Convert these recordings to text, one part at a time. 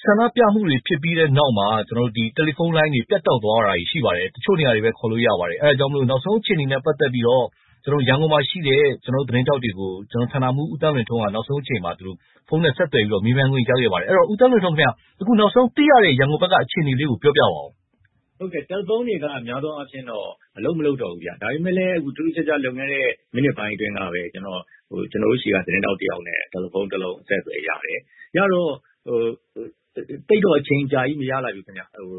ဆန္ဒပြမှုတွေဖြစ်ပြီးတဲ့နောက်မှာတယ်လီဖုန်းလိုင်းတွေပြတ်တောက်သွားတာရှိပါတယ်တချို့နေရာတွေပဲခေါ်လို့ရပါတယ်အဲဒါကြောင့်မလို့နောက်ဆုံးအခြေအနေနဲ့ပတ်သက်ပြီးတော့ရန်ကုန်မှာရှိတဲ့သတင်းတောက်တွေကိုဌာနမှူးဦးတန်းလွင်ထွန်းကနောက်ဆုံးအချိန်မှာဖုန်းနဲ့ဆက်သွယ်ပြီးတော့မေးမြန်းခွင့်ရခဲ့ပါတယ်အဲ့တော့ဦးတန်းလွင်ထွန်းခင်ဗျအခုနောက်ဆုံးသိရတဲ့ရန်ကုန်ဘက်ကအခြေအနေလေးကိုပြောပြပါဦးဟုတ်ကဲ့တယ်လီဖုန်းတွေကအများဆုံးအဖြစ်တော့အလုံးမလုံးတော့ဘူးဗျဒါပေမဲ့လည်းအခုတူတူချာချာလုံခဲ့တဲ့မိနစ်ပိုင်းအတွင်းကပဲကျွန်တော်တို့ရှိကသတင်းတောက်တယောက်နဲ့တယ်လီဖုန်းတစ်လုံးအဆက်အသွယ်ရတယ်ရတော့တိတ်တော့အချိန်ကြာကြီးမရလိုက်ဘူးခင်ဗျ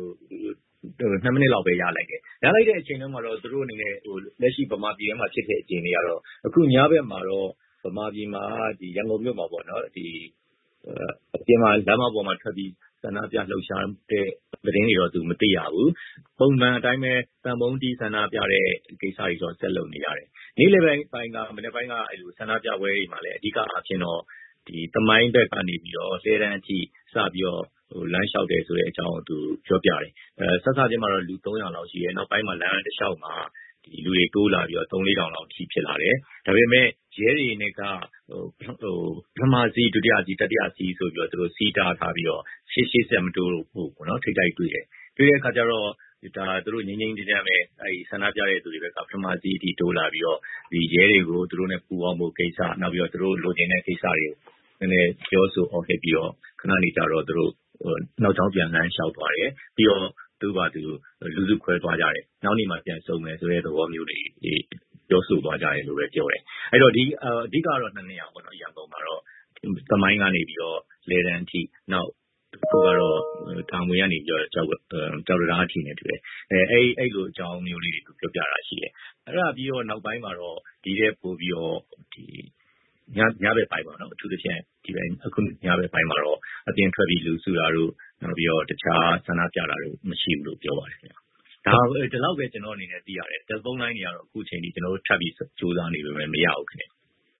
2မိနစ်လောက်ပဲရလိုက်တယ်ရလိုက်တဲ့အချိန်တုန်းမှာတော့သူတို့အနေနဲ့လက်ရှိဗမာပြည်ထဲမှာဖြစ်တဲ့အခြေအနေကတော့အခုညဘက်မှာတော့ဗမာပြည်မှာဒီရန်ကုန်မြို့မှာပေါ့နော်ဒီအပြင်မှာလမ်းမပေါ်မှာထွက်ပြီးဆန္ဒပြလှုပ်ရှားတဲ့သတင်းတွေတော့သူမသိရဘူးပုံမှန်အတိုင်းပဲတန်ပုံးတီးဆန္ဒပြတဲ့ကိစ္စတွေတော့ဆက်လုပ်နေရတယ်နေ့လယ်ပိုင်းကမနေ့ပိုင်းကအဲ့လိုဆန္ဒပြပွဲတွေမှာလည်းအဓိကအဖြစ်တော့ဒီသမိုင်းဘက်ကနေပြီးတော့လေတန်းအထိစပြီးတော့လမ်းလျှောက်တယ်ဆိုတဲ့အကြောင်းကိုသူပြောပြတယ်ဆက်စားချင်းမှာတော့လူ300လောက်ရှိတယ်နောက်ပိုင်းမှာလမ်းတစ်လျှောက်မှာဒီလူတွေတိုးလာပြီးတော့3-4တောင်လောက်ထိဖြစ်လာတယ်ဒါပေမဲ့ရဲတွေနဲ့ကပထမစီဒုတိယစီတတိယစီဆိုပြီးတော့သူတို့စီးတားထားပြီးတော့ရှေ့ဆက်မတိုးဘူးပေါ့နော်ထိတ်တိုက်တွေ့တယ်တွေ့တဲ့အခါကျတော့ဒါသူတို့ငင်းငင်းကြမ်းပဲအဲဒီဆန္ဒပြတဲ့သူတွေဘက်ကပထမစီအထိတိုးလာပြီးတော့ဒီရဲတွေကိုသူတို့နဲ့ပူးပေါင်းဖို့ကိစ္စနောက်ပြီးတော့သူတို့လိုချင်တဲ့ကိစ္စတွေကိုနည်းနည်းပြောဆိုအောင်ခဲ့ပြီးတော့ခဏနေကြတော့သူတို့နောက်ချောင်းပြန်လမ်းလျှောက်သွားတယ်ပြီးတော့သူကလူစုခွဲသွားကြတယ်နောက်နေ့မှပြန်ဆုံမယ်ဆိုတဲ့သဘောမျိုးတွေပြောဆိုသွားကြတယ်လို့ပဲပြောတယ်အဲ့တော့ဒီအဓိကတော့2နေရာပေါ့နော်ရန်ကုန်မှာတော့သမိုင်းကနေပြီးတော့လေတန်းအထိနောက်ခုကတော့တောင်ငွေကနေပြီးတော့ကြောက်တရားအထိနေတူတယ်အဲ့လိုအကြောင်းမျိုးလေးတွေပြောပြတာရှိတယ်အဲ့ဒါပြီးတော့နောက်ပိုင်းမှာတော့ဒီတဲ့ပို့ပြီးတော့ဒီညဘက်ပိုင်းပါနော်အထူးသဖြင့်ဒီပိုင်းအခုညဘက်ပိုင်းမှာတော့အပြင်ထွက်ပြီးလူစုတာတို့နောက်ပြီးတော့တခြားဆန္ဒပြတာတို့မရှိဘူးလို့ပြောပါတယ်ခင်ဗျဒါဒီလောက်ပဲကျွန်တော်အနေနဲ့သိရတယ်တယ်လီဖုန်းလိုင်းတွေကတော့အခုချိန်ထိကျွန်တော်တို့ထပ်ပြီးစူးစမ်းနေပေမဲ့မရဘူးခင်ဗျ